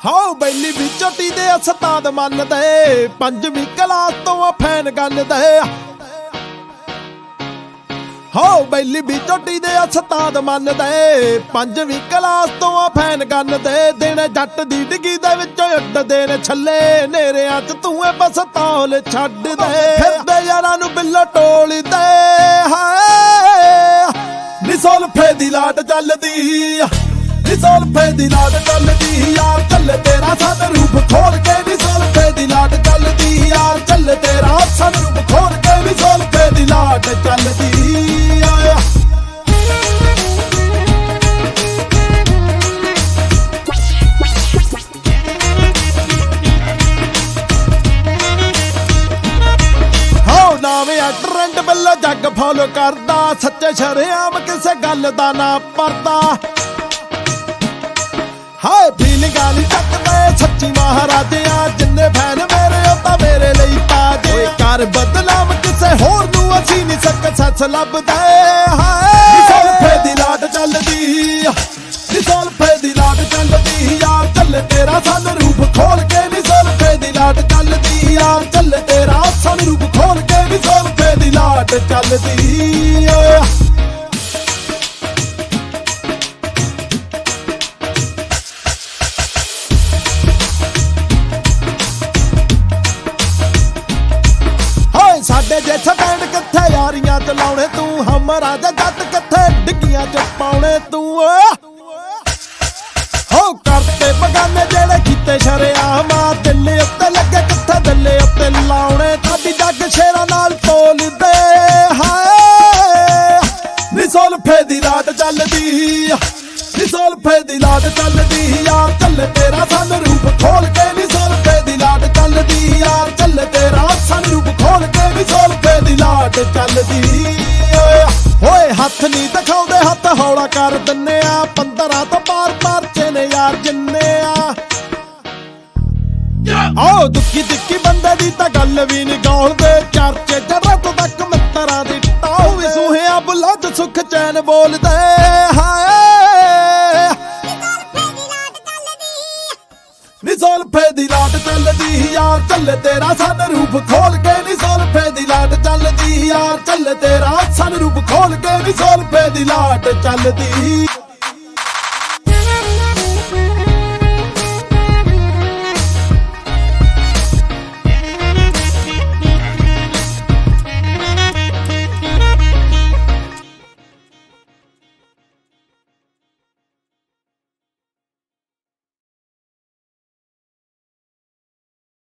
How ਬੈਲੀ ਵੀ ਝੋਟੀ ਦੇ ਉਸਤਾਦ ਮੰਨਦੇ, ਪੰਜਵੀਂ ਕਲਾਸ ਤੋਂ ਫੈਨ ਗੰਨਦੇ। ਹਾਉ ਬੈਲੀ ਵੀ ਝੋਟੀ ਦੇ ਉਸਤਾਦ ਮੰਨਦੇ, ਪੰਜਵੀਂ ਕਲਾਸ ਤੋਂ ਫੈਨ ਗੰਨਦੇ। ਦਿਨ ਜੱਟ ਦੀ ਡਿੱਗੀ ਦੇ ਵਿੱਚੋਂ ਉੱਡਦੇ ਨੇ ਛੱਲੇ, ਨੇਰਿਆਂ 'ਚ ਤੂੰ ਬਸ ਤੌਲ ਛੱਡ ਦੇ। ਫਿਰਦੇ ਯਾਰਾਂ ਨੂੰ ਬਿੱਲੋ ਟੋਲਦੇ ਹਾਏ, ਨੀ ਸੁਲਫੇ ਦੀ ਲਾਟ ਚੱਲਦੀ, ਨੀ ਸੁਲਫੇ ਦੀ ਲਾਟ ਚੱਲਦੀ। ਯਾਰ ਚੱਲ ਤੇਰਾ ਸਨਰੂਪ ਖੋਲ ਕੇ, ਨੀ ਸੁਲਫੇ ਦੀ ਲਾਟ ਚੱਲਦੀ। ਯਾਰ ਚੱਲ ਤੇਰਾ ਸਨਰੂਪ ਖੋਲ ਕੇ, ਨੀ ਸੁਲਫੇ ਦੀ ਲਾਟ ਚੱਲਦੀ। ਨਾਵੇਂ ਟਰੈਂਡ ਵੱਲੋਂ ਜੱਗ ਫੋਲੋ ਕਰਦਾ, ਸੱਚੇ ਸ਼ਰੇਆਮ ਕਿਸੇ ਗੱਲ ਦਾ ਨਾ ਪਰਦਾ। ਹਾਏ ਫੀਲਿੰਗਾਂ ਨਹੀਂ ਚੱਕਦੇ ਸੱਚੀ ਮਹਾਰਾਜਿਆਂ, ਜਿੰਨੇ ਫੈਨ ਮੇਰੇ ਉਹ ਤਾਂ ਮੇਰੇ ਲਈ ਤਾਜ। ਓਏ ਕਰ ਬਦਨਾਮ ਕਿਸੇ ਹੋਰ ਨੂੰ, ਅਸੀਂ ਨਹੀਂ ਸਕਸੈਸ ਲੱਭਦੇ। ਹਾਏ ਸੁਲਫੇ ਦੀ ਲਾਟ ਚੱਲਦੀ, ਨੀ ਸੁਲਫੇ ਦੀ ਲਾਟ ਚੱਲਦੀ। ਯਾਰ ਚੱਲ ਤੇਰਾ ਸਨਰੂਪ ਖੋਲ ਕੇ, ਨੀ ਸੁਲਫੇ ਦੀ ਲਾਟ ਚੱਲਦੀ। ਯਾਰ ਚੱਲ ਤੇਰਾ ਸਨਰੂਪ ਖੋਲ ਕੇ, ਨੀ ਸੁਲਫੇ ਦੀ ਲਾਟ ਚੱਲਦੀ। ਸਾਡੇ ਜੇ ਸਟੈਂਡ ਕਿੱਥੇ ਯਾਰੀਆਂ ਚਲਾਉਣੇ ਤੂੰ, ਹਮਰਾ ਦੇ ਜੱਟ ਕਿੱਥੇ ਡਿੱਗੀਆਂ ਚ ਪਾਉਣੇ ਤੂੰ। ਹੋ ਕਰਤੇ ਬਗਾਨੇ ਜਿਹੜੇ ਕੀਤੇ ਸ਼ਰੇਆਮ, ਦਿਲ ਉੱਤੇ ਲੱਗੇ ਕਿੱਥੇ ਦਿਲ ਉੱਤੇ ਲਾਉਣੇ। ਸਾਡੀ ਜੱਗ ਸ਼ੇਰਾਂ ਨਾਲ ਤੋਲਦੇ ਹਾਏ, ਨੀ ਸੁਲਫੇ ਦੀ ਲਾਟ ਚੱਲਦੀ, ਨੀ ਸੁਲਫੇ ਦੀ ਲਾਟ ਚੱਲਦੀ। ਯਾਰ ਚੱਲ ਤੇਰਾ ਸਨਰੂਪ ਖੋਲ ਕੇ, ਨੀ ਸੁਲਫੇ ਦੀ ਲਾਟ ਚੱਲਦੀ। ਯਾਰ ਚੱਲ ਤੇਰਾ ਸਨਰੂਪ ਖੋਲ ਕੇ, ਨੀ ਸੁਲਫੇ ਦੀ ਲਾਟ ਚੱਲਦੀ। ਓਏ ਹੱਥ ਨਹੀਂ ਦਿਖਾਉਂਦੇ, ਹੱਥ ਹੌਲਾ ਕਰ ਦਿੰਨੇ ਆ। 15 ਤੋਂ ਪਾਰ ਪਰਚੇ ਨੇ ਯਾਰ ਜਿੰਨੇ ਆ। ਆਓ ਦੁੱਖੀ ਦਿੱਕੀ ਬੰਦੇ ਦੀ ਤਾਂ ਗੱਲ ਵੀ ਨਹੀਂ ਗੌਲਦੇ, ਚਰਚੇ ਜਰਤ ਤੱਕ ਮਿੱਤਰਾਂ ਦੀ ਟਾਉ ਵੀ ਸੂਹਿਆ ਬੁਲੰਦ ਸੁੱਖ ਚੈਨ ਬੋਲਦੇ ਹਾਏ, ਨੀ ਸੁਲਫੇ ਦੀ ਲਾਟ ਚੱਲਦੀ। ਯਾਰ ਚੱਲ ਤੇਰਾ ਸਨਰੂਪ ਖੋਲ ਕੇ, ਨੀ ਸੁਲਫੇ ਦੀ ਲਾਟ ਚੱਲਦੀ। ਯਾਰ ਚੱਲ ਤੇਰਾ ਸਨਰੂਪ ਖੋਲ ਕੇ, ਨੀ ਸੁਲਫੇ ਦੀ ਲਾਟ ਚੱਲਦੀ।